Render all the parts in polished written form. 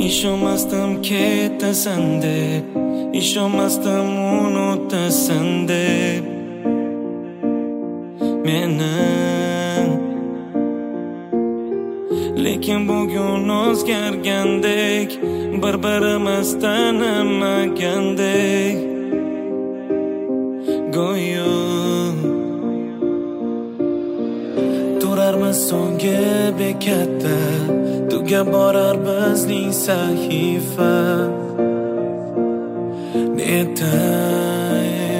ishonmasdim ketasan deb, ishonmasdim unutasan deb meni. Lekin bugun o'zgargandek, bir-birimiz tanimagandek go'yo turarmiz so'nggi bekatda, tugab borar bizning sahifa. Netay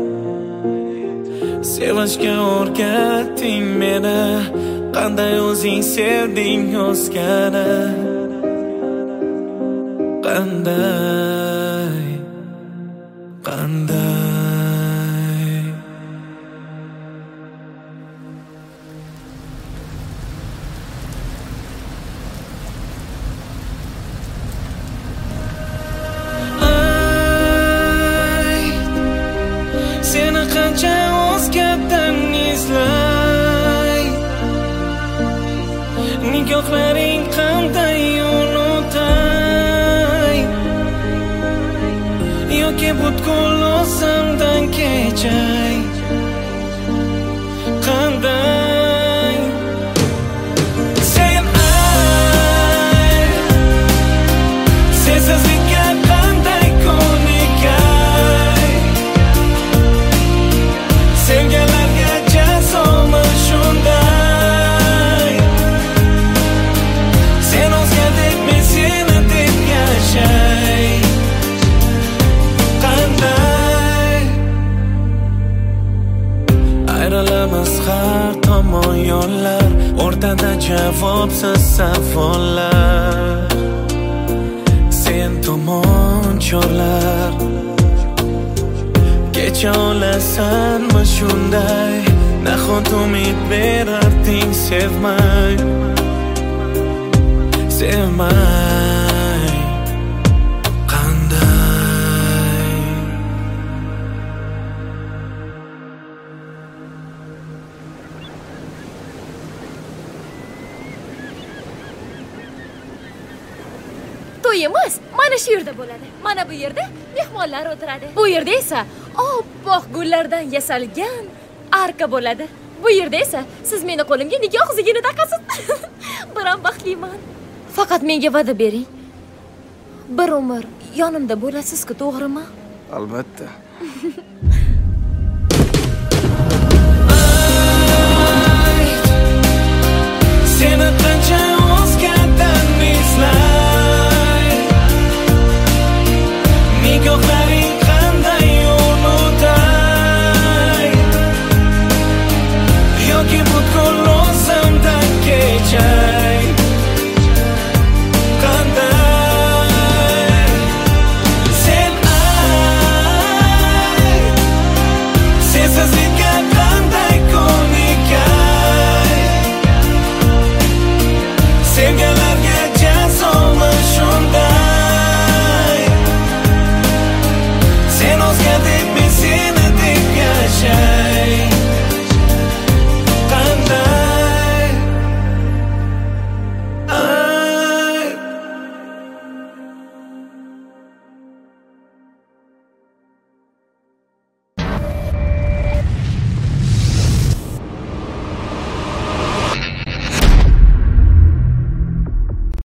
sevishga o'rgatding meni, qanday o'zing sevding o'zgani, qanday seni qancha o'zgardan izlay, nigohlaring qanday unutay, yoki butkul o'zimdan kechay, qanday sen sensizlikka qanday ko'nikay, sevganlarga jazomi shunday, sen o'zgardek men seni deb yashay, qanday ayrilamiz har tomon yo'llar, o'rtada javobsiz savollar, sen tomon chorlar. Kecha olasanmi shunday, nahot umid berarding sevmay, sevmay, qanday to'yimiz mana shu yerda bo'ladi. Mana bu yerda mehmonlar o'tiradi. Bu yerda esa oppoq gullardan yasalgan arka bo'ladi. Bu yerda esa siz meni qo'limga nikoh zigini taqasiz. Biram baxtliman. Faqat menga va'da bering. Bir umr yonimda bo'lasiz-ku, to'g'rimi? Albatta. Seni